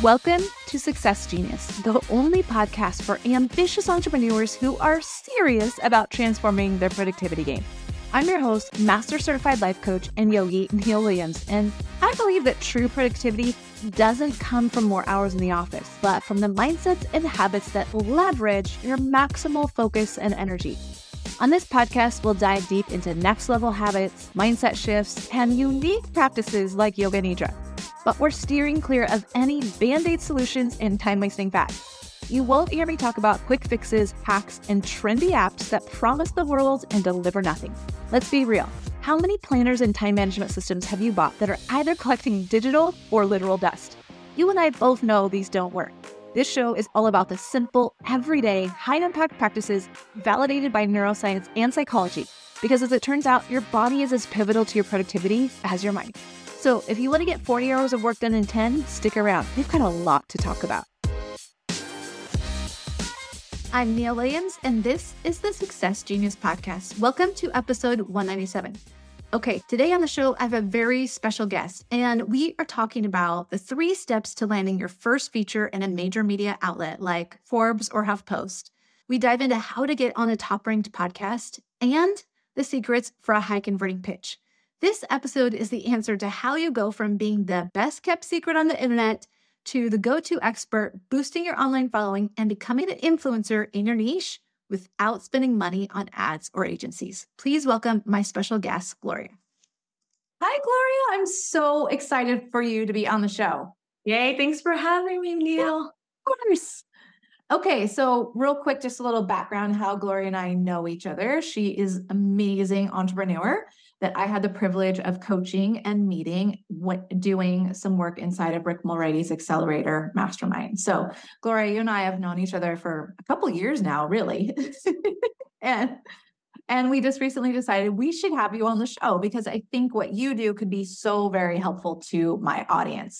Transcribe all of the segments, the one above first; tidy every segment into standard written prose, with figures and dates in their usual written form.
Welcome to Success Genius, the only podcast for ambitious entrepreneurs who are serious about transforming their productivity game. I'm your host, Master Certified Life Coach and Yogi Neil Williams, and I believe that true productivity doesn't come from more hours in the office, but from the mindsets and habits that leverage your maximal focus and energy. On this podcast, we'll dive deep into next level habits, mindset shifts, and unique practices like Yoga Nidra. But we're steering clear of any band-aid solutions and time-wasting fads. You won't hear me talk about quick fixes, hacks, and trendy apps that promise the world and deliver nothing. Let's be real. How many planners and time management systems have you bought that are either collecting digital or literal dust? You and I both know these don't work. This show is all about the simple, everyday, high-impact practices validated by neuroscience and psychology. Because as it turns out, your body is as pivotal to your productivity as your mind. So if you want to get 40 hours of work done in 10, stick around. We've got a lot to talk about. I'm Neil Williams, and this is the Success Genius Podcast. Welcome to episode 197. Okay, today on the show, I have a very special guest, and we are talking about the 3 steps to landing your first feature in a major media outlet like Forbes or HuffPost. We dive into how to get on a top-ranked podcast and the secrets for a high-converting pitch. This episode is the answer to how you go from being the best-kept secret on the internet to the go-to expert, boosting your online following, and becoming an influencer in your niche without spending money on ads or agencies. Please welcome my special guest, Gloria. Hi, Gloria. I'm so excited for you to be on the show. Yay. Thanks for having me, Neil. Of course. Okay, so real quick, just a little background how Gloria and I know each other. She is an amazing entrepreneur that I had the privilege of coaching and meeting, doing some work inside of Rick Mulready's Accelerator Mastermind. So Gloria, you and I have known each other for a couple of years now, really. and we just recently decided we should have you on the show because I think what you do could be so very helpful to my audience.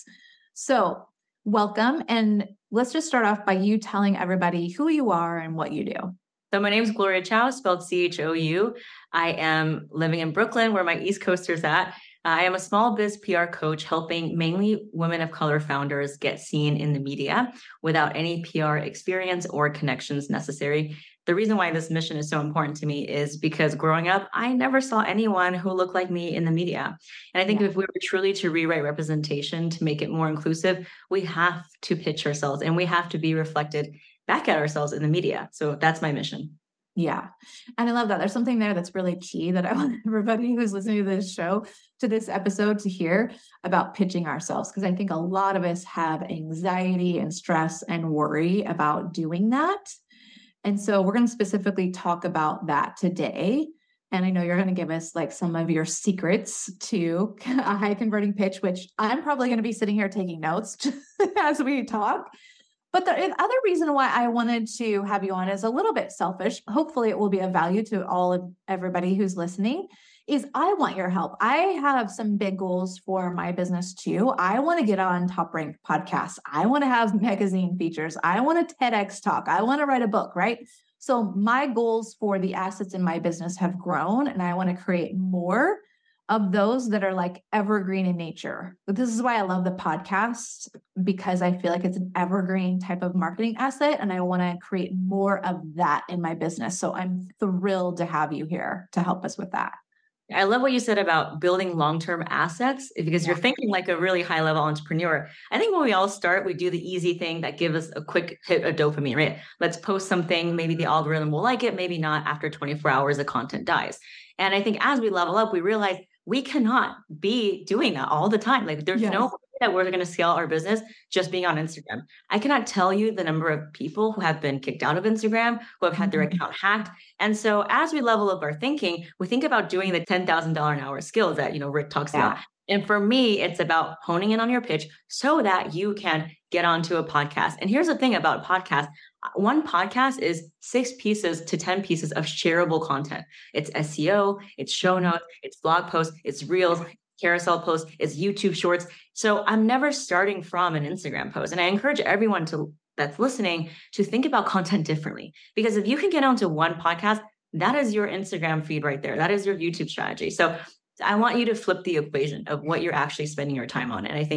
So welcome. And let's just start off by you telling everybody who you are and what you do. So my name is Gloria Chow, spelled C-H-O-U. I am living in Brooklyn, where my East Coasters at. I am a small biz PR coach helping mainly women of color founders get seen in the media without any PR experience or connections necessary. The reason why this mission is so important to me is because growing up, I never saw anyone who looked like me in the media. And I think if we were truly to rewrite representation to make it more inclusive, we have to pitch ourselves and we have to be reflected back at ourselves in the media. So that's my mission. Yeah. And I love that. There's something there that's really key that I want everybody who's listening to this show, to this episode, to hear about pitching ourselves. Because I think a lot of us have anxiety and stress and worry about doing that. And so we're going to specifically talk about that today. And I know you're going to give us like some of your secrets to a high converting pitch, which I'm probably going to be sitting here taking notes as we talk. But the other reason why I wanted to have you on is a little bit selfish. Hopefully it will be of value to everybody who's listening, is I want your help. I have some big goals for my business too. I want to get on top ranked podcasts. I want to have magazine features. I want a TEDx talk. I want to write a book, right? So my goals for the assets in my business have grown, and I want to create more of those that are like evergreen in nature. But this is why I love the podcast, because I feel like it's an evergreen type of marketing asset, and I want to create more of that in my business. So I'm thrilled to have you here to help us with that. I love what you said about building long-term assets, because you're thinking like a really high-level entrepreneur. I think when we all start, we do the easy thing that gives us a quick hit of dopamine, right? Let's post something. Maybe the algorithm will like it. Maybe not. After 24 hours, the content dies. And I think as we level up, we realize we cannot be doing that all the time. Like there's no way that we're going to scale our business just being on Instagram. I cannot tell you the number of people who have been kicked out of Instagram, who have had their account hacked. And so as we level up our thinking, we think about doing the $10,000 an hour skills that, Rick talks about. And for me, it's about honing in on your pitch so that you can get onto a podcast. And here's the thing about podcasts. One podcast is 6 pieces to 10 pieces of shareable content. It's SEO, it's show notes, it's blog posts, it's reels, carousel posts, it's YouTube shorts. So I'm never starting from an Instagram post. And I encourage everyone that's listening to think about content differently. Because if you can get onto one podcast, that is your Instagram feed right there. That is your YouTube strategy. So I want you to flip the equation of what you're actually spending your time on. And I think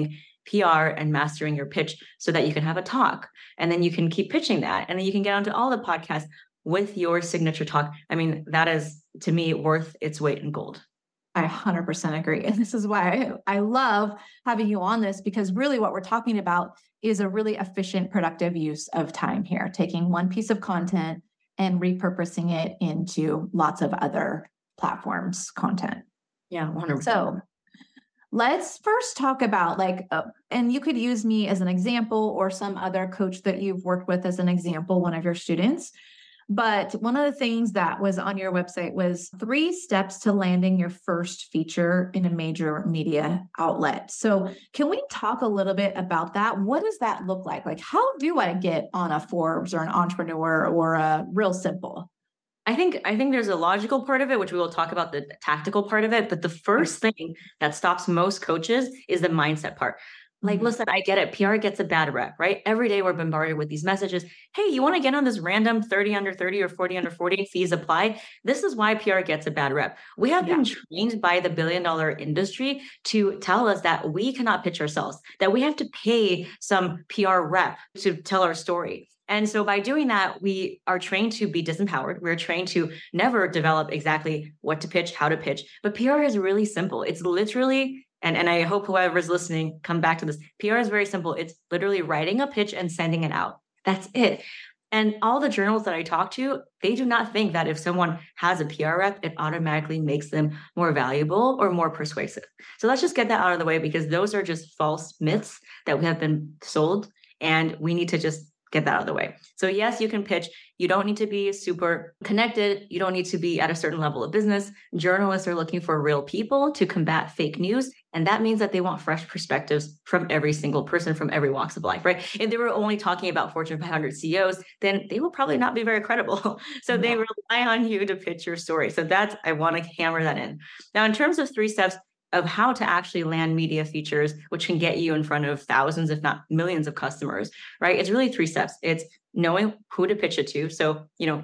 PR and mastering your pitch so that you can have a talk. And then you can keep pitching that. And then you can get onto all the podcasts with your signature talk. I mean, that is, to me, worth its weight in gold. I 100% agree. And this is why I love having you on this, because really what we're talking about is a really efficient, productive use of time here, taking one piece of content and repurposing it into lots of other platforms content. Yeah, 100%. So let's first talk about and you could use me as an example or some other coach that you've worked with as an example, one of your students. But one of the things that was on your website was 3 steps to landing your first feature in a major media outlet. So can we talk a little bit about that? What does that look like? Like, how do I get on a Forbes or an Entrepreneur or a Real Simple? I think there's a logical part of it, which we will talk about the tactical part of it. But the first thing that stops most coaches is the mindset part. Like, listen, I get it. PR gets a bad rep, right? Every day we're bombarded with these messages. Hey, you want to get on this random 30 under 30 or 40 under 40 fees apply? This is why PR gets a bad rep. We have been trained by the billion-dollar industry to tell us that we cannot pitch ourselves, that we have to pay some PR rep to tell our story. And so by doing that, we are trained to be disempowered. We're trained to never develop exactly what to pitch, how to pitch. But PR is really simple. It's literally, and I hope whoever's listening come back to this. PR is very simple. It's literally writing a pitch and sending it out. That's it. And all the journals that I talk to, they do not think that if someone has a PR rep, it automatically makes them more valuable or more persuasive. So let's just get that out of the way, because those are just false myths that we have been sold, and we need to just get that out of the way. So yes, you can pitch. You don't need to be super connected. You don't need to be at a certain level of business. Journalists are looking for real people to combat fake news. And that means that they want fresh perspectives from every single person from every walks of life, right? If they were only talking about Fortune 500 CEOs, then they will probably not be very credible. So they rely on you to pitch your story. So I want to hammer that in. Now, in terms of 3 steps of how to actually land media features, which can get you in front of thousands, if not millions of customers, right? It's really 3 steps. It's knowing who to pitch it to. So,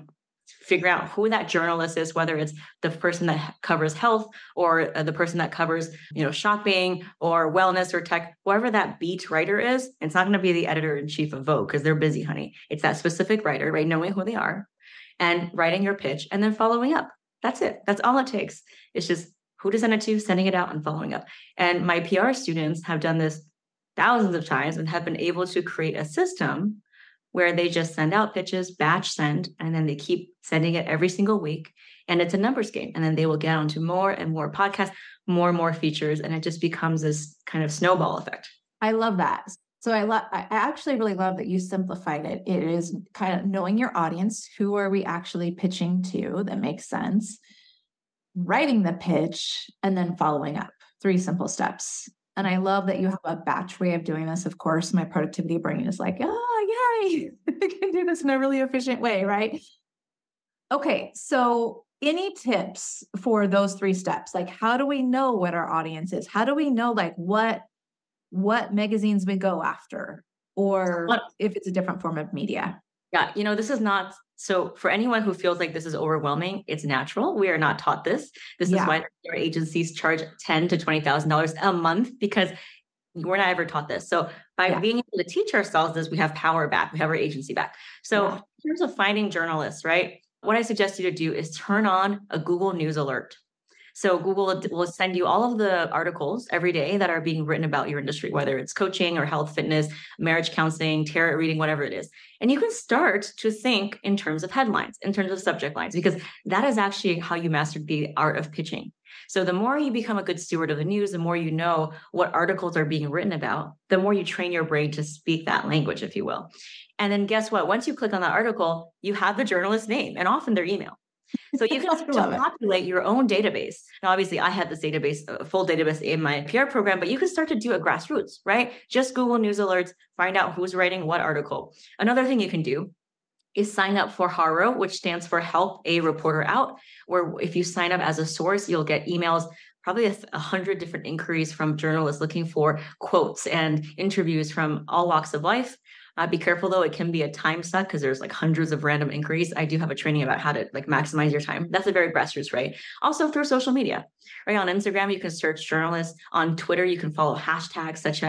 figure out who that journalist is, whether it's the person that covers health or the person that covers, shopping or wellness or tech, whoever that beat writer is. It's not going to be the editor-in-chief of Vogue, because they're busy, honey. It's that specific writer, right? Knowing who they are and writing your pitch and then following up. That's it. That's all it takes. It's just who to send it to, sending it out, and following up. And my PR students have done this thousands of times and have been able to create a system where they just send out pitches, batch send, and then they keep sending it every single week. And it's a numbers game. And then they will get onto more and more podcasts, more and more features. And it just becomes this kind of snowball effect. I love that. So I actually really love that you simplified it. It is kind of knowing your audience. Who are we actually pitching to? That makes sense. Writing the pitch and then following up. 3 simple steps. And I love that you have a batch way of doing this. Of course, my productivity brain is like, oh, yay, I can do this in a really efficient way, right? Okay, so any tips for those 3 steps? Like, how do we know what our audience is? How do we know what magazines we go after, or if it's a different form of media? Yeah, this is not, so for anyone who feels like this is overwhelming, it's natural. We are not taught this. This is why our agencies charge $10,000 to $20,000 a month, because we're not ever taught this. So by being able to teach ourselves this, we have power back. We have our agency back. So in terms of finding journalists, right? What I suggest you to do is turn on a Google News alert. So Google will send you all of the articles every day that are being written about your industry, whether it's coaching or health, fitness, marriage counseling, tarot reading, whatever it is. And you can start to think in terms of headlines, in terms of subject lines, because that is actually how you master the art of pitching. So the more you become a good steward of the news, the more you know what articles are being written about, the more you train your brain to speak that language, if you will. And then guess what? Once you click on that article, you have the journalist's name and often their email. So you can populate your own database. Now, obviously, I had this database, a full database in my PR program, but you can start to do it grassroots, right? Just Google News alerts, find out who's writing what article. Another thing you can do is sign up for HARO, which stands for Help a Reporter Out, where if you sign up as a source, you'll get emails, probably 100 different inquiries from journalists looking for quotes and interviews from all walks of life. Be careful though, it can be a time suck because there's like hundreds of random inquiries. I do have a training about how to maximize your time. That's a very grassroots, right? Also through social media, right? On Instagram, you can search journalists. On Twitter, you can follow hashtags such as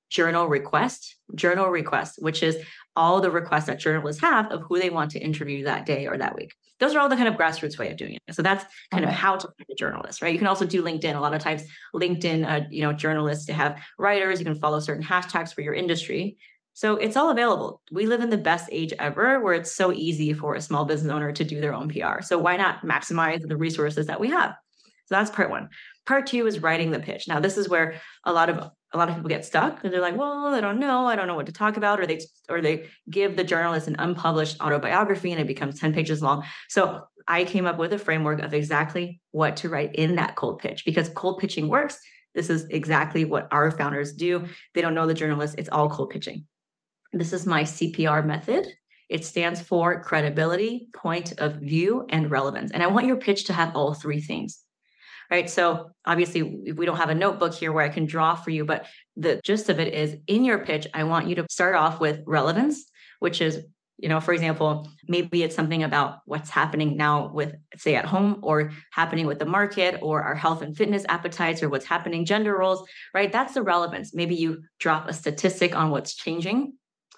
journal request, which is all the requests that journalists have of who they want to interview that day or that week. Those are all the kind of grassroots way of doing it. So that's kind of how to find a journalist, right? You can also do LinkedIn. A lot of times LinkedIn, journalists to have writers, you can follow certain hashtags for your industry. So it's all available. We live in the best age ever where it's so easy for a small business owner to do their own PR. So why not maximize the resources that we have? So that's part one. Part two is writing the pitch. Now, this is where a lot of people get stuck because they're like, well, I don't know what to talk about, or they give the journalist an unpublished autobiography and it becomes 10 pages long. So I came up with a framework of exactly what to write in that cold pitch, because cold pitching works. This is exactly what our founders do. They don't know the journalist. It's all cold pitching. This is my CPR method. It stands for credibility, point of view, and relevance. And I want your pitch to have all three things. Right. So obviously we don't have a notebook here where I can draw for you, but the gist of it is in your pitch, I want you to start off with relevance, which is, for example, maybe it's something about what's happening now with, say, at home, or happening with the market, or our health and fitness appetites, or what's happening gender roles, right? That's the relevance. Maybe you drop a statistic on what's changing.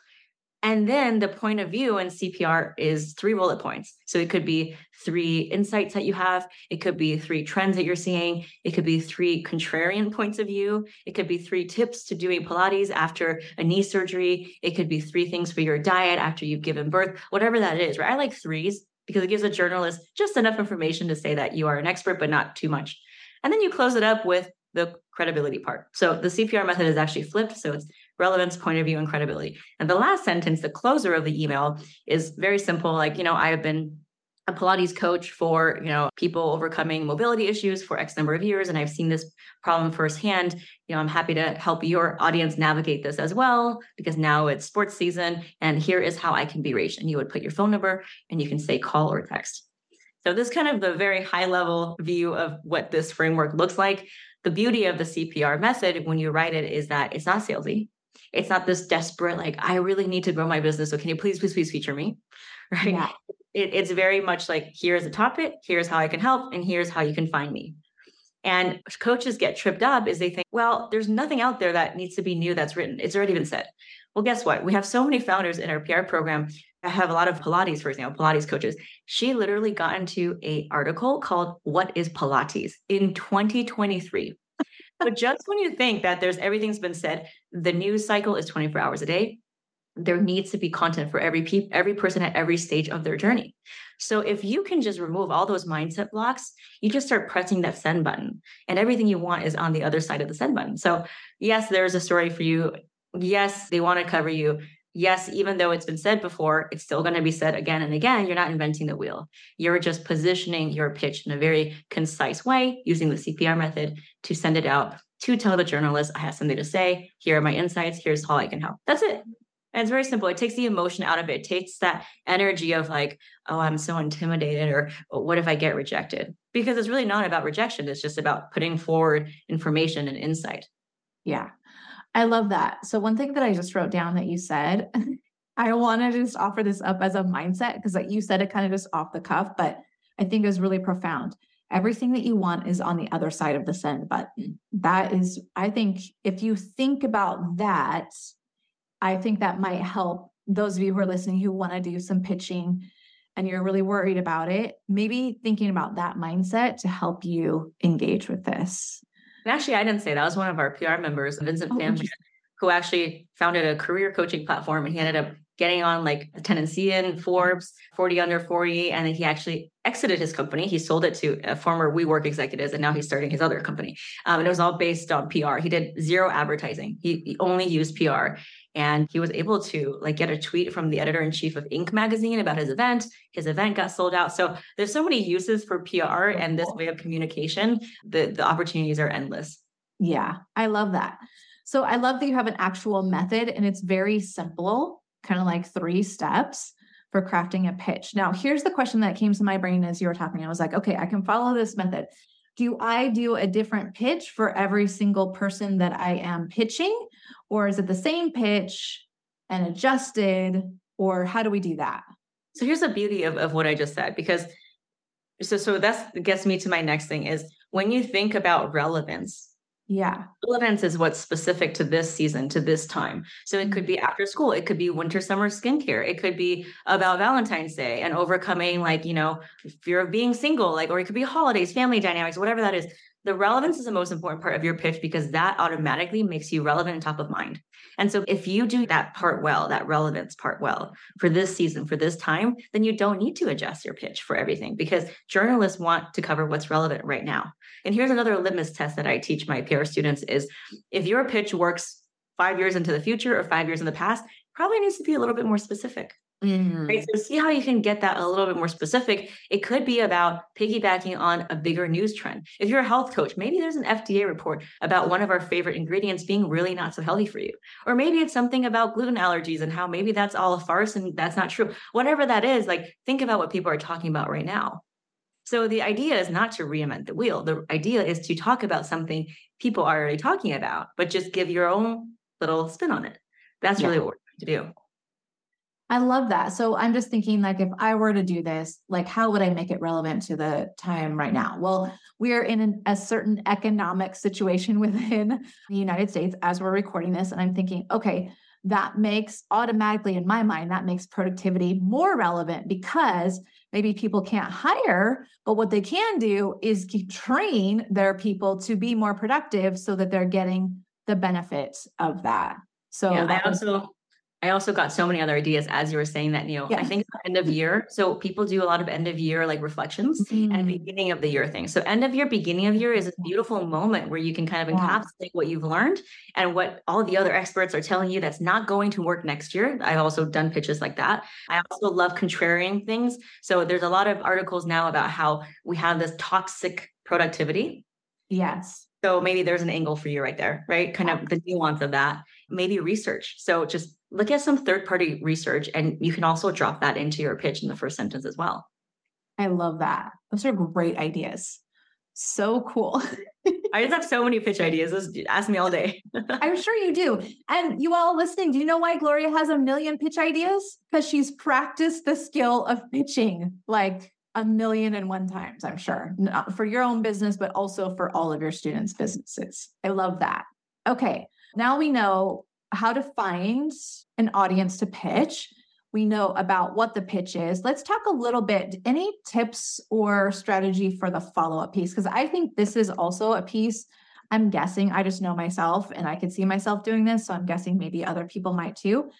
And then the point of view in CPR is 3 bullet points. So it could be 3 insights that you have. It could be 3 trends that you're seeing. It could be 3 contrarian points of view. It could be 3 tips to doing Pilates after a knee surgery. It could be 3 things for your diet after you've given birth, whatever that is, right? I like 3s because it gives a journalist just enough information to say that you are an expert, but not too much. And then you close it up with the credibility part. So the CPR method is actually flipped. So it's relevance, point of view, and credibility. And the last sentence, the closer of the email, is very simple. Like, I have been a Pilates coach for, people overcoming mobility issues for X number of years. And I've seen this problem firsthand. I'm happy to help your audience navigate this as well, because now it's sports season. And here is how I can be reached. And you would put your phone number and you can say call or text. So this is kind of the very high level view of what this framework looks like. The beauty of the CPR method when you write it is that it's not salesy. It's not this desperate, like, I really need to grow my business. So can you please feature me? Right. Yeah. It's very much like, here's a topic, here's how I can help, and here's how you can find me. And coaches get tripped up is they think, well, there's nothing out there that needs to be new that's written. It's already been said. Well, guess what? We have so many founders in our PR program. I have a lot of Pilates, for example, Pilates coaches. She literally got into an article called What is Pilates in 2023. But just when you think that everything's been said, the news cycle is 24 hours a day. There needs to be content for every person at every stage of their journey. So if you can just remove all those mindset blocks, you just start pressing that send button, and everything you want is on the other side of the send button. So yes, there's a story for you. Yes, they want to cover you. Yes, even though it's been said before, it's still going to be said again and again. You're not inventing the wheel. You're just positioning your pitch in a very concise way using the CPR method to send it out to tell the journalist, I have something to say. Here are my insights. Here's how I can help. That's it. And it's very simple. It takes the emotion out of it. It takes that energy of like, oh, I'm so intimidated, or what if I get rejected? Because it's really not about rejection. It's just about putting forward information and insight. Yeah. I love that. So one thing that I just wrote down that you said, I want to just offer this up as a mindset, because like you said it kind of just off the cuff, but I think it was really profound. Everything that you want is on the other side of the send button. That is, I think if you think about that, I think that might help those of you who are listening who want to do some pitching and you're really worried about it, maybe thinking about that mindset to help you engage with this. And actually, I didn't say that. Was one of our PR members, Vincent Family, who actually founded a career coaching platform, and he ended up getting on like the Tendency in Forbes, 40 under 40. And then he actually exited his company. He sold it to a former WeWork executives, and now he's starting his other company. And it was all based on PR. He did zero advertising. He only used PR. And he was able to like get a tweet from the editor-in-chief of Inc. magazine about his event. His event got sold out. So there's so many uses for PR and this way of communication. The opportunities are endless. Yeah, I love that. So I love that you have an actual method, and it's very simple, kind of like 3 steps for crafting a pitch. Now, here's the question that came to my brain as you were talking. I was like, okay, I can follow this method. Do I do a different pitch for every single person that I am pitching? Or is it the same pitch and adjusted? Or how do we do that? So here's the beauty of what I just said, because so that gets me to my next thing is when you think about relevance, Yeah. Relevance is what's specific to this season, to this time. So it could be after school. It could be winter, summer skincare. It could be about Valentine's Day and overcoming fear of being single, or it could be holidays, family dynamics, whatever that is. The relevance is the most important part of your pitch because that automatically makes you relevant and top of mind. And so if you do that part well, that relevance part well for this season, for this time, then you don't need to adjust your pitch for everything because journalists want to cover what's relevant right now. And here's another litmus test that I teach my PR students is if your pitch works 5 years into the future or 5 years in the past, probably needs to be a little bit more specific. Right. So see how you can get that a little bit more specific. It could be about piggybacking on a bigger news trend. If you're a health coach, maybe there's an FDA report about one of our favorite ingredients being really not so healthy for you. Or maybe it's something about gluten allergies and how maybe that's all a farce and that's not true. Whatever that is, think about what people are talking about right now. So the idea is not to reinvent the wheel. The idea is to talk about something people are already talking about, but just give your own little spin on it. That's really what we're trying to do. I love that. So I'm just thinking if I were to do this, how would I make it relevant to the time right now? Well, we're in a certain economic situation within the United States as we're recording this. And I'm thinking, okay, that makes automatically in my mind, that makes productivity more relevant because maybe people can't hire, but what they can do is train their people to be more productive so that they're getting the benefits of that. So I also got so many other ideas as you were saying that, Neil. I think end of year. So people do a lot of end of year reflections and beginning of the year things. So end of year, beginning of year is a beautiful moment where you can kind of encapsulate what you've learned and what all the other experts are telling you that's not going to work next year. I've also done pitches like that. I also love contrarian things. So there's a lot of articles now about how we have this toxic productivity. Yes. So maybe there's an angle for you right there, right? Kind of the nuance of that. Maybe research. So just look at some third-party research, and you can also drop that into your pitch in the first sentence as well. I love that. Those are great ideas. So cool. I just have so many pitch ideas. Just ask me all day. I'm sure you do. And you all listening, do you know why Gloria has 1 million pitch ideas? Because she's practiced the skill of pitching 1,000,001 times, I'm sure. Not for your own business, but also for all of your students' businesses. I love that. Okay. Now we know how to find an audience to pitch. We know about what the pitch is. Let's talk a little bit. Any tips or strategy for the follow-up piece? Because I think this is also a piece. I'm guessing, I just know myself and I could see myself doing this. So I'm guessing maybe other people might too.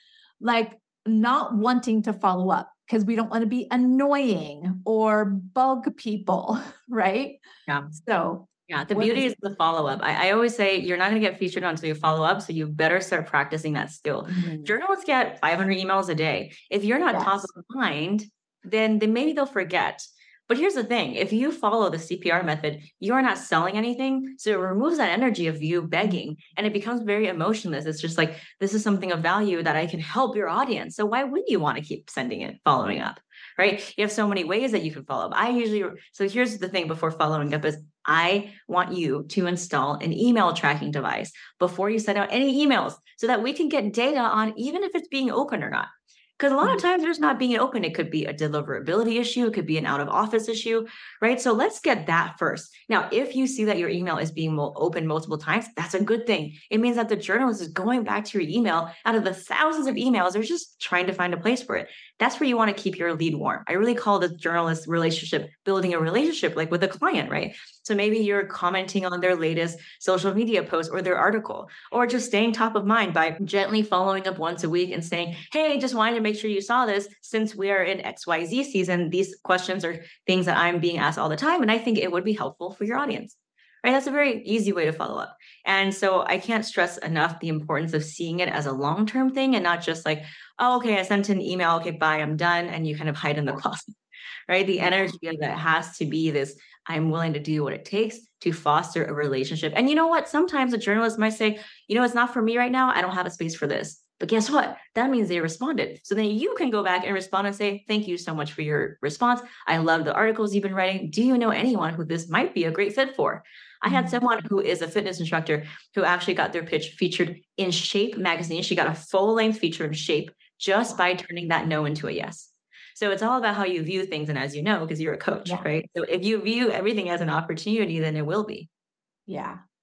Not wanting to follow up because we don't want to be annoying or bug people, right? Yeah. So yeah, the beauty is the follow-up. I always say you're not going to get featured until you follow up. So you better start practicing that skill. Journalists get 500 emails a day. If you're not top of mind, then maybe they'll forget. But here's the thing. If you follow the CPR method, you're not selling anything. So it removes that energy of you begging and it becomes very emotionless. It's just this is something of value that I can help your audience. So why wouldn't you want to keep sending it, following up, right? You have so many ways that you can follow up. So here's the thing before following up is I want you to install an email tracking device before you send out any emails so that we can get data on even if it's being open or not. Because a lot of times there's not being open. It could be a deliverability issue. It could be an out of office issue, right? So let's get that first. Now, if you see that your email is being open multiple times, that's a good thing. It means that the journalist is going back to your email out of the thousands of emails. They're just trying to find a place for it. That's where you want to keep your lead warm. I really call the journalist relationship building a relationship with a client, right? So maybe you're commenting on their latest social media post or their article, or just staying top of mind by gently following up once a week and saying, hey, just wanted to make sure you saw this. Since we are in XYZ season, these questions are things that I'm being asked all the time. And I think it would be helpful for your audience, right? That's a very easy way to follow up. And so I can't stress enough the importance of seeing it as a long-term thing and not just oh, okay, I sent an email. Okay, bye, I'm done. And you kind of hide in the closet, right? The energy of that has to be this, I'm willing to do what it takes to foster a relationship. And you know what? Sometimes a journalist might say, it's not for me right now. I don't have a space for this. But guess what? That means they responded. So then you can go back and respond and say, thank you so much for your response. I love the articles you've been writing. Do you know anyone who this might be a great fit for? I had someone who is a fitness instructor who actually got their pitch featured in Shape magazine. She got a full-length feature in Shape just by turning that no into a yes. So it's all about how you view things. And as you know, because you're a coach, right? So if you view everything as an opportunity, then it will be. Yeah.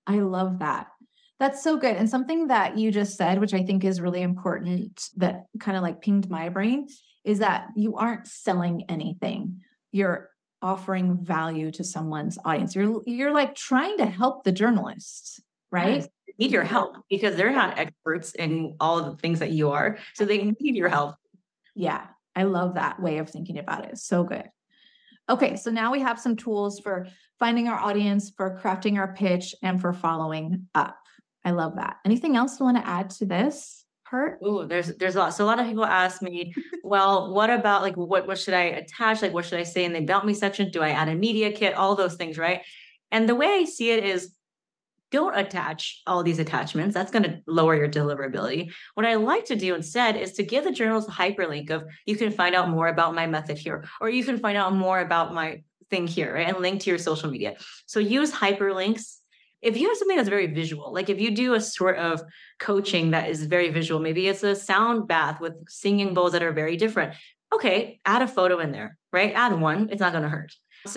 I love that. That's so good. And something that you just said, which I think is really important, that kind of like pinged my brain, is that you aren't selling anything. You're offering value to someone's audience. You're like trying to help the journalists, right? Yes. They need your help because they're not experts in all of the things that you are. So they need your help. Yeah. I love that way of thinking about it. So good. Okay. So now we have some tools for finding our audience, for crafting our pitch, and for following up. I love that. Anything else you want to add to this part? Oh, there's a lot. So a lot of people ask me, well, what about like what should I attach? Like what should I say in the About Me section? Do I add a media kit? All those things, right? And the way I see it is don't attach all these attachments. That's going to lower your deliverability. What I like to do instead is to give the journals a hyperlink of you can find out more about my method here, or you can find out more about my thing here, right? And link to your social media. So use hyperlinks. If you have something that's very visual, like if you do a sort of coaching that is very visual, maybe it's a sound bath with singing bowls that are very different. Okay, add a photo in there, right? Add one, it's not going to hurt.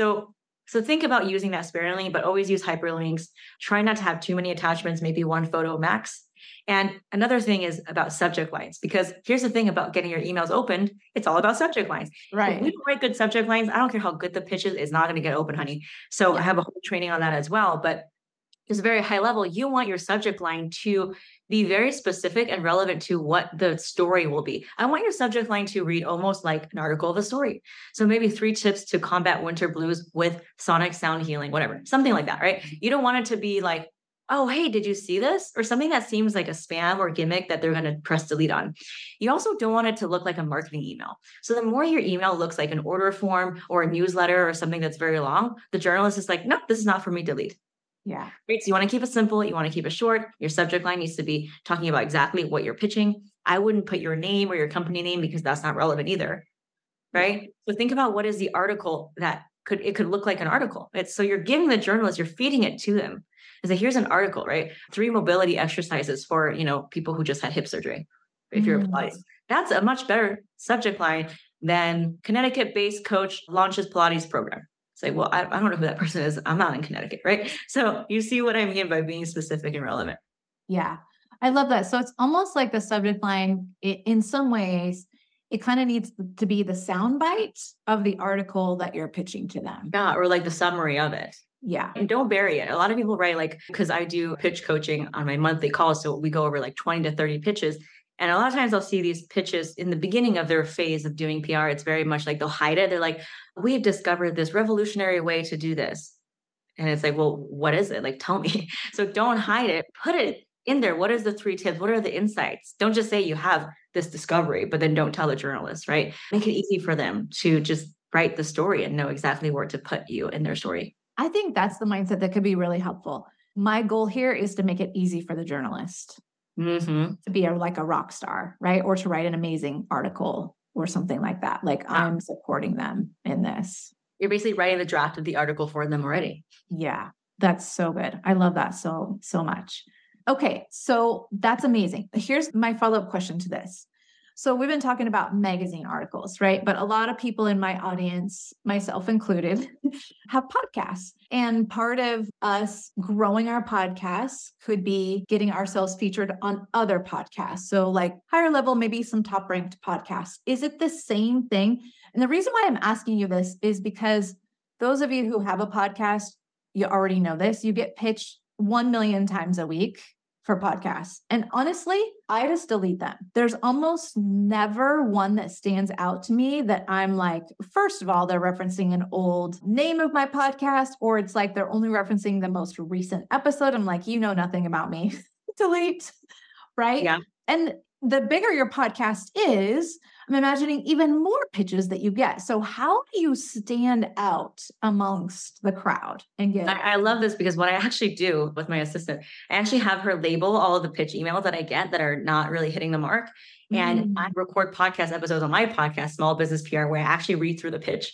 So think about using that sparingly, but always use hyperlinks. Try not to have too many attachments, maybe one photo max. And another thing is about subject lines, because here's the thing about getting your emails opened. It's all about subject lines. Right. If we don't write good subject lines, I don't care how good the pitch is, it's not going to get open, honey. So I have a whole training on that as well. But just very high level, you want your subject line to be very specific and relevant to what the story will be. I want your subject line to read almost like an article of a story. So maybe 3 tips to combat winter blues with sonic sound healing, whatever, something like that, right? You don't want it to be like, oh, hey, did you see this? Or something that seems like a spam or gimmick that they're going to press delete on. You also don't want it to look like a marketing email. So the more your email looks like an order form or a newsletter or something that's very long, the journalist is like, nope, this is not for me, delete. Yeah. Right. So you want to keep it simple. You want to keep it short. Your subject line needs to be talking about exactly what you're pitching. I wouldn't put your name or your company name because that's not relevant either. Right. So think about what is the article that it could look like an article. So you're giving the journalist, you're feeding it to them. And so here's an article, right? 3 mobility exercises for, people who just had hip surgery. If you're a Pilates, that's a much better subject line than Connecticut-based coach launches Pilates program. Say, well, I don't know who that person is. I'm not in Connecticut, right? So you see what I mean by being specific and relevant. Yeah, I love that. So it's almost like the subject line, in some ways, it kind of needs to be the soundbite of the article that you're pitching to them. Yeah, or like the summary of it. Yeah. And don't bury it. A lot of people write because I do pitch coaching on my monthly calls. So we go over 20 to 30 pitches. And a lot of times I'll see these pitches in the beginning of their phase of doing PR. It's very much like they'll hide it. They're like, we've discovered this revolutionary way to do this. And it's like, well, what is it? Tell me. So don't hide it. Put it in there. What is the 3 tips? What are the insights? Don't just say you have this discovery, but then don't tell the journalist, right? Make it easy for them to just write the story and know exactly where to put you in their story. I think that's the mindset that could be really helpful. My goal here is to make it easy for the journalist. To be a rock star, right? Or to write an amazing article or something like that. I'm supporting them in this. You're basically writing the draft of the article for them already. Yeah, that's so good. I love that so much. Okay, so that's amazing. Here's my follow-up question to this. So we've been talking about magazine articles, right? But a lot of people in my audience, myself included, have podcasts. And part of us growing our podcasts could be getting ourselves featured on other podcasts. So higher level, maybe some top ranked podcasts. Is it the same thing? And the reason why I'm asking you this is because those of you who have a podcast, you already know this, you get pitched 1 million times a week for podcasts. And honestly, I just delete them. There's almost never one that stands out to me that I'm like, first of all, they're referencing an old name of my podcast, or it's like they're only referencing the most recent episode. I'm like, you know nothing about me. Delete, right? Yeah. And the bigger your podcast is, I'm imagining even more pitches that you get. So how do you stand out amongst the crowd and get? I love this because what I actually do with my assistant, I actually have her label all of the pitch emails that I get that are not really hitting the mark. And I record podcast episodes on my podcast, Small Business PR, where I actually read through the pitch.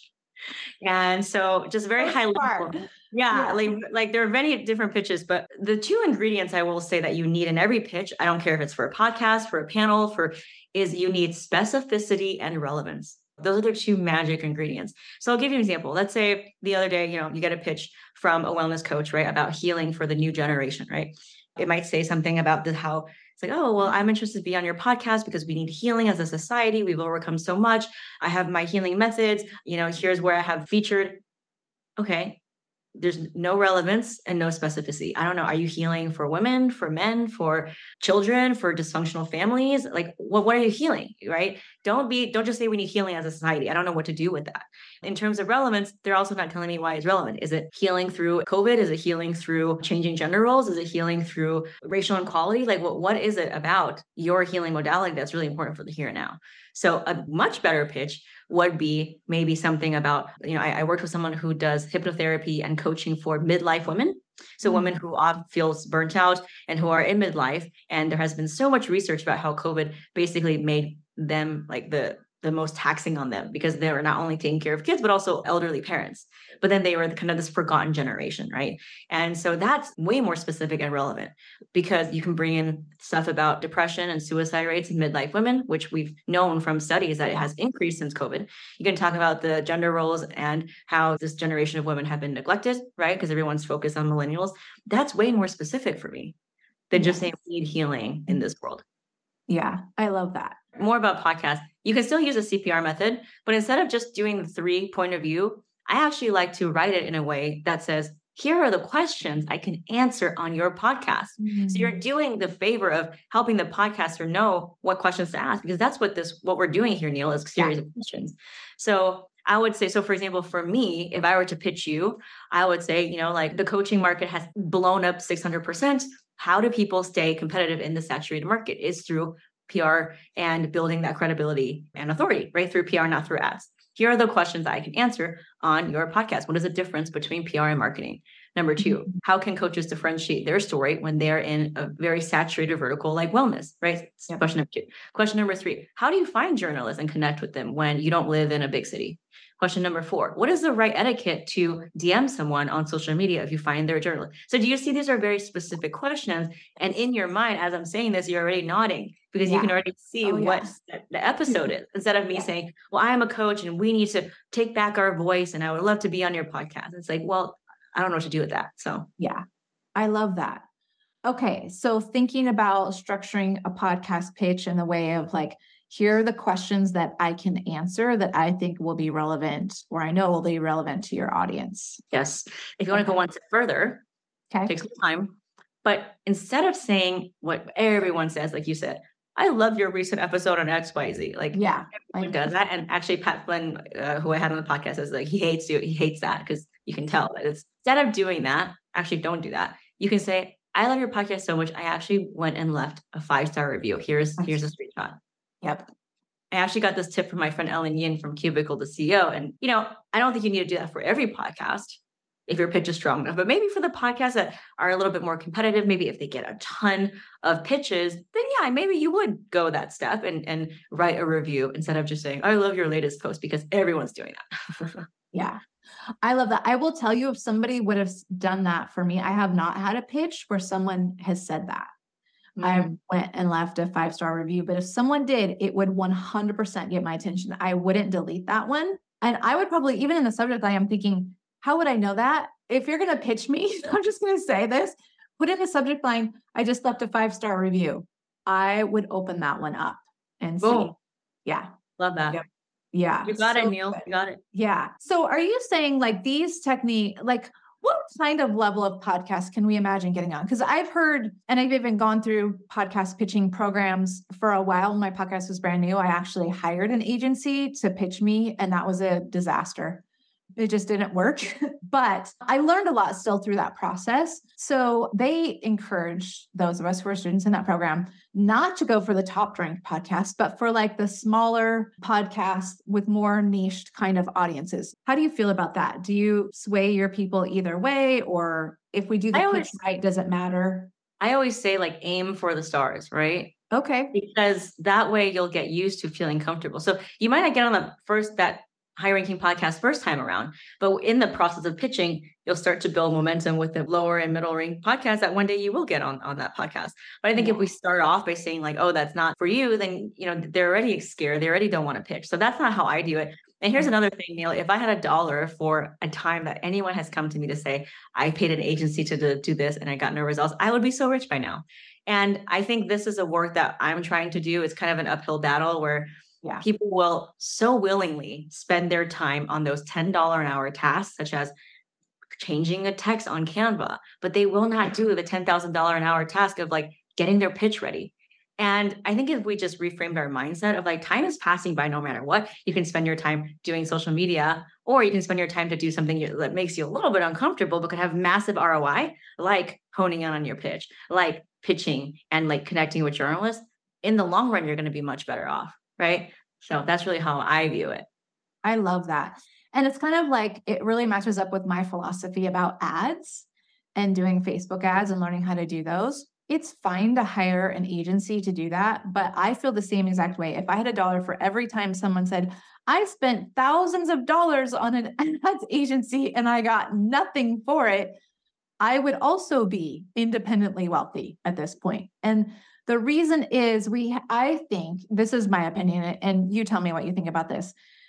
And so just very high level. Yeah. Like there are many different pitches, but the 2 ingredients I will say that you need in every pitch, I don't care if it's for a podcast, for a panel, is you need specificity and relevance. Those are the two magic ingredients. So I'll give you an example. Let's say the other day, you get a pitch from a wellness coach, right, about healing for the new generation, right? It might say something about how it's like, oh, well, I'm interested to be on your podcast because we need healing as a society. We've overcome so much. I have my healing methods. Here's where I have featured. Okay. There's no relevance and no specificity. I don't know. Are you healing for women, for men, for children, for dysfunctional families? Like, what are you healing, right? Don't just say we need healing as a society. I don't know what to do with that. In terms of relevance, they're also not telling me why it's relevant. Is it healing through COVID? Is it healing through changing gender roles? Is it healing through racial inequality? Like, what is it about your healing modality that's really important for the here and now? So a much better pitch would be maybe something about, I worked with someone who does hypnotherapy and coaching for midlife women. So women who often feels burnt out and who are in midlife. And there has been so much research about how COVID basically made them like the most taxing on them because they were not only taking care of kids, but also elderly parents. But then they were kind of this forgotten generation, right? And so that's way more specific and relevant because you can bring in stuff about depression and suicide rates in midlife women, which we've known from studies that it has increased since COVID. You can talk about the gender roles and how this generation of women have been neglected, right? Because everyone's focused on millennials. That's way more specific for me than just saying we need healing in this world. Yeah, I love that. More about podcasts. You can still use a CPR method, but instead of just doing the 3 point of view, I actually like to write it in a way that says, here are the questions I can answer on your podcast. So you're doing the favor of helping the podcaster know what questions to ask, because that's what we're doing here, Neil, is a series of questions. So I would say, so for example, for me, if I were to pitch you, I would say, like the coaching market has blown up 600%. How do people stay competitive in the saturated market? Is through PR and building that credibility and authority, right? Through PR, not through ads. Here are the questions I can answer on your podcast. What is the difference between PR and marketing? Number 2, how can coaches differentiate their story when they're in a very saturated vertical like wellness, right? Yep. Question number 2. Question number 3, how do you find journalists and connect with them when you don't live in a big city? Question number 4, what is the right etiquette to DM someone on social media if you find they're a journalist? So do you see these are very specific questions? And in your mind, as I'm saying this, you're already nodding because you can already see what the episode is, instead of me saying, well, I am a coach and we need to take back our voice and I would love to be on your podcast. It's like, well, I don't know what to do with that. So yeah, I love that. Okay. So thinking about structuring a podcast pitch in the way of like, here are the questions that I can answer that I think will be relevant, or I know will be relevant to your audience. Yes. If you want to go one step further, take some time. But instead of saying what everyone says, like you said, I love your recent episode on XYZ. Like, everyone does that. And actually, Pat Flynn, who I had on the podcast, is like, he hates you. He hates that because you can tell that it's instead of doing that, actually don't do that. You can say, I love your podcast so much. I actually went and left a 5-star review. Here's a screenshot. Yep. I actually got this tip from my friend Ellen Yin from Cubicle the CEO. And, I don't think you need to do that for every podcast if your pitch is strong enough, but maybe for the podcasts that are a little bit more competitive, maybe if they get a ton of pitches, then maybe you would go that step and write a review instead of just saying, I love your latest post, because everyone's doing that. Yeah. I love that. I will tell you, if somebody would have done that for me, I have not had a pitch where someone has said that. I went and left a 5-star review, but if someone did, it would 100% get my attention. I wouldn't delete that one. And I would probably, even in the subject line, I'm thinking, how would I know that? If you're going to pitch me, I'm just going to say this, put in the subject line, I just left a 5-star review. I would open that one up and see. Yeah. Love that. Yep. Yeah. You got it, Neil. You got it. Yeah. So are you saying like these techniques, like what kind of level of podcast can we imagine getting on? Because I've heard, and I've even gone through podcast pitching programs for a while. When my podcast was brand new, I actually hired an agency to pitch me, and that was a disaster. It just didn't work, but I learned a lot still through that process. So they encourage those of us who are students in that program not to go for the top ranked podcast, but for like the smaller podcasts with more niched kind of audiences. How do you feel about that? Do you sway your people either way? Or if we do the pitch right, does it matter? I always say like aim for the stars, right? Okay. Because that way you'll get used to feeling comfortable. So you might not get on that high ranking podcast first time around. But in the process of pitching, you'll start to build momentum with the lower and middle ranked podcasts that one day you will get on that podcast. But I think if we start off by saying like, oh, that's not for you, then, they're already scared. They already don't want to pitch. So that's not how I do it. And here's another thing, Neil, if I had $1 for a time that anyone has come to me to say, I paid an agency to do this and I got no results, I would be so rich by now. And I think this is a work that I'm trying to do. It's kind of an uphill battle where people will so willingly spend their time on those $10 an hour tasks, such as changing a text on Canva, but they will not do the $10,000 an hour task of like getting their pitch ready. And I think if we just reframed our mindset of like time is passing by no matter what, you can spend your time doing social media, or you can spend your time to do something that makes you a little bit uncomfortable, but could have massive ROI, like honing in on your pitch, like pitching and like connecting with journalists. In the long run, you're going to be much better off, right? So that's really how I view it. I love that. And it's kind of like, it really matches up with my philosophy about ads and doing Facebook ads and learning how to do those. It's fine to hire an agency to do that, but I feel the same exact way. If I had $1 for every time someone said, I spent thousands of dollars on an ads agency and I got nothing for it, I would also be independently wealthy at this point. And the reason is I think, this is my opinion, and you tell me what you think about this.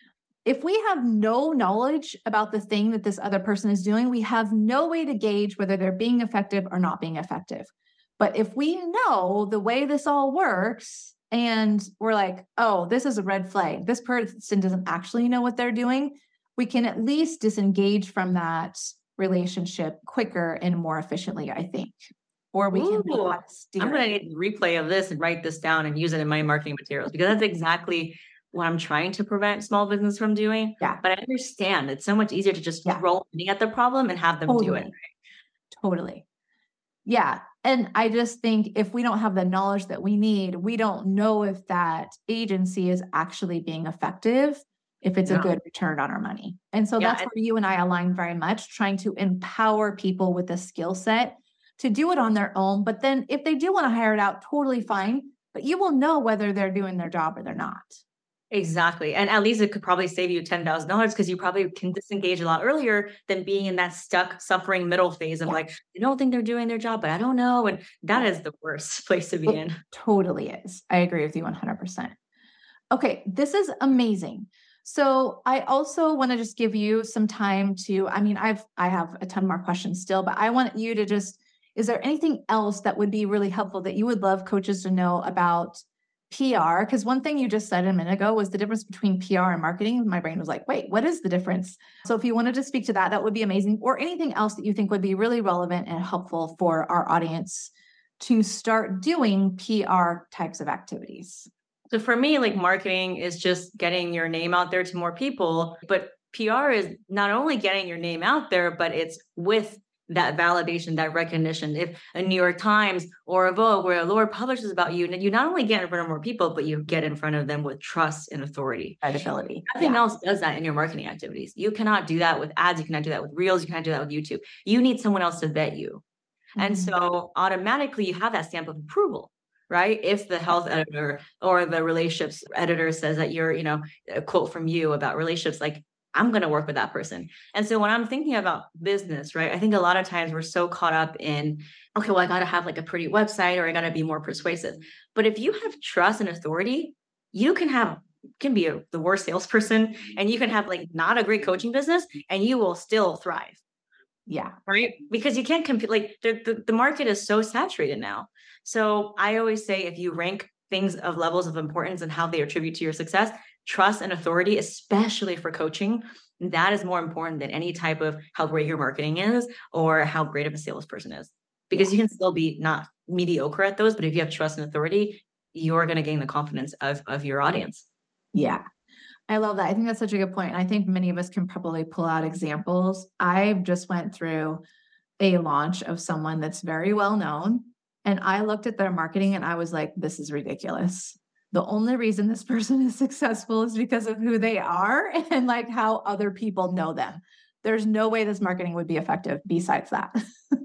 If we have no knowledge about the thing that this other person is doing, we have no way to gauge whether they're being effective or not being effective. But if we know the way this all works and we're like, oh, this is a red flag, this person doesn't actually know what they're doing, we can at least disengage from that relationship quicker and more efficiently, I think. Or we can I'm going to need a replay of this and write this down and use it in my marketing materials, because that's exactly what I'm trying to prevent small business from doing. Yeah. But I understand it's so much easier to just roll money at the problem and have them do it. Totally. Yeah. And I just think if we don't have the knowledge that we need, we don't know if that agency is actually being effective, if it's a good return on our money. And so that's where you and I align very much, trying to empower people with the skill set to do it on their own. But then if they do want to hire it out, totally fine. But you will know whether they're doing their job or they're not. Exactly. And at least it could probably save you $10,000 because you probably can disengage a lot earlier than being in that stuck, suffering middle phase of like, I don't think they're doing their job, but I don't know. And that is the worst place to be in. Totally is. I agree with you 100%. Okay. This is amazing. So I also want to just give you some time to, I have a ton more questions still, but I want you to just, is there anything else that would be really helpful that you would love coaches to know about PR? Because one thing you just said a minute ago was the difference between PR and marketing. My brain was like, wait, what is the difference? So if you wanted to speak to that, that would be amazing. Or anything else that you think would be really relevant and helpful for our audience to start doing PR types of activities. So for me, like marketing is just getting your name out there to more people, but PR is not only getting your name out there, but it's with that validation, that recognition. If a New York Times or a Vogue or a Allure publishes about you, and you not only get in front of more people, but you get in front of them with trust and authority. Credibility. Nothing else does that in your marketing activities. You cannot do that with ads. You cannot do that with Reels. You cannot do that with YouTube. You need someone else to vet you. Mm-hmm. And so automatically you have that stamp of approval, right? If the health editor or the relationships editor says that you're, a quote from you about relationships, like, I'm going to work with that person. And so when I'm thinking about business, right, I think a lot of times we're so caught up in, okay, well, I got to have like a pretty website or I got to be more persuasive. But if you have trust and authority, you can be the worst salesperson and you can have like not a great coaching business and you will still thrive. Yeah. Right. Because you can't compete. Like the market is so saturated now. So I always say, if you rank things of levels of importance and how they attribute to your success, trust and authority, especially for coaching, that is more important than any type of how great your marketing is or how great of a salesperson is. Because you can still be not mediocre at those, but if you have trust and authority, you're going to gain the confidence of your audience. Yeah. I love that. I think that's such a good point. And I think many of us can probably pull out examples. I just went through a launch of someone that's very well known. And I looked at their marketing and I was like, this is ridiculous. The only reason this person is successful is because of who they are and like how other people know them. There's no way this marketing would be effective besides that.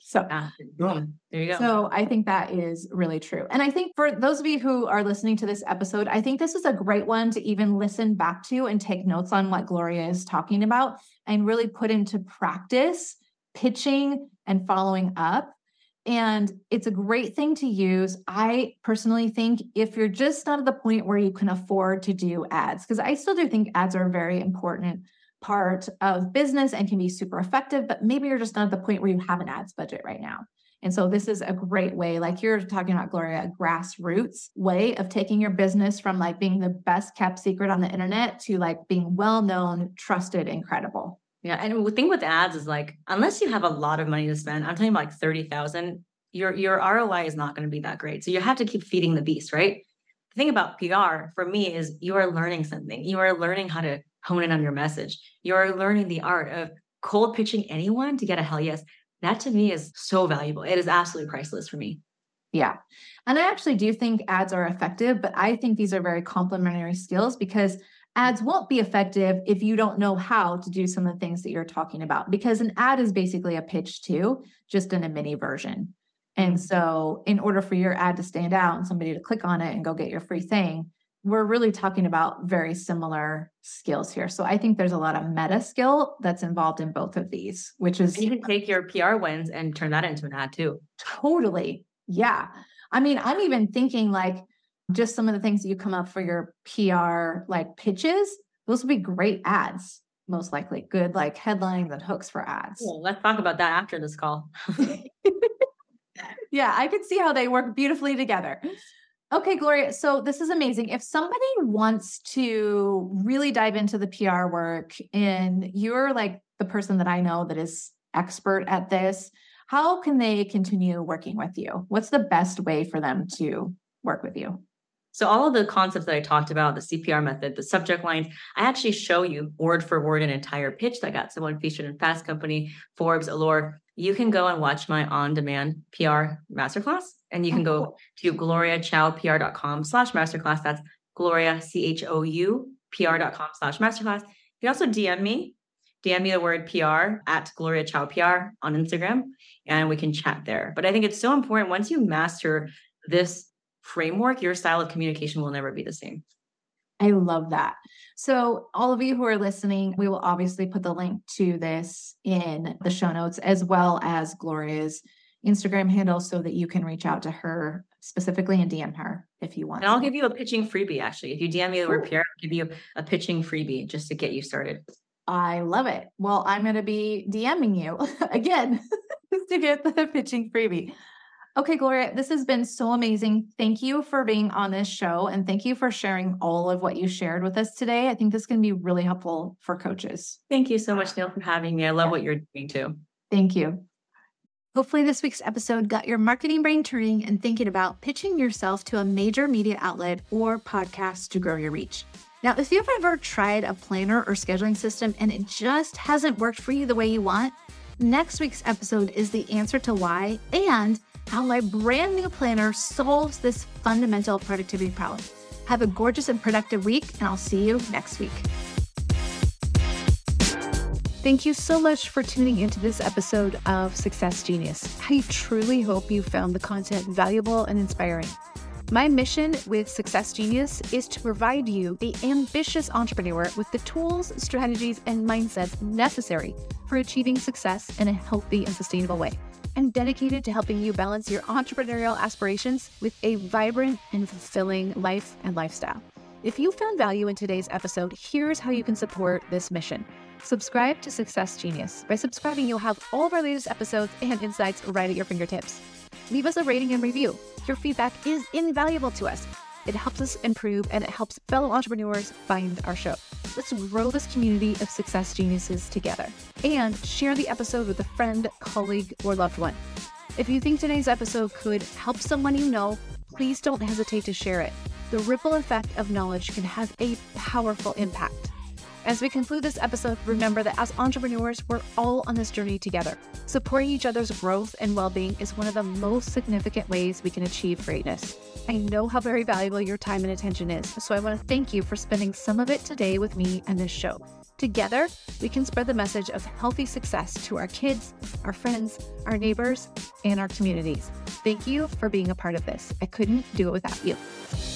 So boom, there you go. So I think that is really true. And I think for those of you who are listening to this episode, I think this is a great one to even listen back to and take notes on what Gloria is talking about and really put into practice pitching and following up. And it's a great thing to use. I personally think if you're just not at the point where you can afford to do ads, because I still do think ads are a very important part of business and can be super effective, but maybe you're just not at the point where you have an ads budget right now. And so this is a great way, like you're talking about, Gloria, a grassroots way of taking your business from like being the best kept secret on the internet to like being well-known, trusted, and credible. Yeah. And the thing with ads is like, unless you have a lot of money to spend, I'm talking about like 30,000, your ROI is not going to be that great. So you have to keep feeding the beast, right? The thing about PR for me is you are learning something. You are learning how to hone in on your message. You are learning the art of cold pitching anyone to get a hell yes. That to me is so valuable. It is absolutely priceless for me. Yeah. And I actually do think ads are effective, but I think these are very complementary skills because ads won't be effective if you don't know how to do some of the things that you're talking about, because an ad is basically a pitch too, just in a mini version. And so in order for your ad to stand out and somebody to click on it and go get your free thing, we're really talking about very similar skills here. So I think there's a lot of meta skill that's involved in both of these, which is— And you can take your PR wins and turn that into an ad too. Totally. Yeah. I mean, I'm even thinking like just some of the things that you come up for your PR like pitches, those would be great ads, most likely. Good like headlines and hooks for ads. Well, let's talk about that after this call. Yeah, I could see how they work beautifully together. Okay, Gloria. So this is amazing. If somebody wants to really dive into the PR work and you're like the person that I know that is expert at this, how can they continue working with you? What's the best way for them to work with you? So all of the concepts that I talked about, the CPR method, the subject lines, I actually show you word for word an entire pitch that got someone featured in Fast Company, Forbes, Allure. You can go and watch my on-demand PR masterclass, and you can go to gloriachoupr.com/masterclass. That's Gloria, CHOUPR.com/masterclass. You can also DM me the word PR at Gloria Chow PR on Instagram, and we can chat there. But I think it's so important once you master this framework, your style of communication will never be the same. I love that. So all of you who are listening, we will obviously put the link to this in the show notes, as well as Gloria's Instagram handle so that you can reach out to her specifically and DM her if you want. And I'll give you a pitching freebie, actually. If you DM me the word PR, I'll give you a pitching freebie just to get you started. I love it. Well, I'm going to be DMing you again to get the pitching freebie. Okay, Gloria, this has been so amazing. Thank you for being on this show, and thank you for sharing all of what you shared with us today. I think this can be really helpful for coaches. Thank you so much, Neil, for having me. I love what you're doing too. Thank you. Hopefully this week's episode got your marketing brain turning and thinking about pitching yourself to a major media outlet or podcast to grow your reach. Now, if you've ever tried a planner or scheduling system and it just hasn't worked for you the way you want, next week's episode is the answer to why and how my brand new planner solves this fundamental productivity problem. Have a gorgeous and productive week, and I'll see you next week. Thank you so much for tuning into this episode of Success Genius. I truly hope you found the content valuable and inspiring. My mission with Success Genius is to provide you, the ambitious entrepreneur, with the tools, strategies, and mindsets necessary for achieving success in a healthy and sustainable way. I'm dedicated to helping you balance your entrepreneurial aspirations with a vibrant and fulfilling life and lifestyle. If you found value in today's episode, here's how you can support this mission. Subscribe to Success Genius. By subscribing, you'll have all of our latest episodes and insights right at your fingertips. Leave us a rating and review. Your feedback is invaluable to us. It helps us improve, and it helps fellow entrepreneurs find our show. Let's grow this community of success geniuses together. And share the episode with a friend, colleague, or loved one. If you think today's episode could help someone you know, please don't hesitate to share it. The ripple effect of knowledge can have a powerful impact. As we conclude this episode, remember that as entrepreneurs, we're all on this journey together. Supporting each other's growth and well-being is one of the most significant ways we can achieve greatness. I know how very valuable your time and attention is, so I want to thank you for spending some of it today with me and this show. Together, we can spread the message of healthy success to our kids, our friends, our neighbors, and our communities. Thank you for being a part of this. I couldn't do it without you.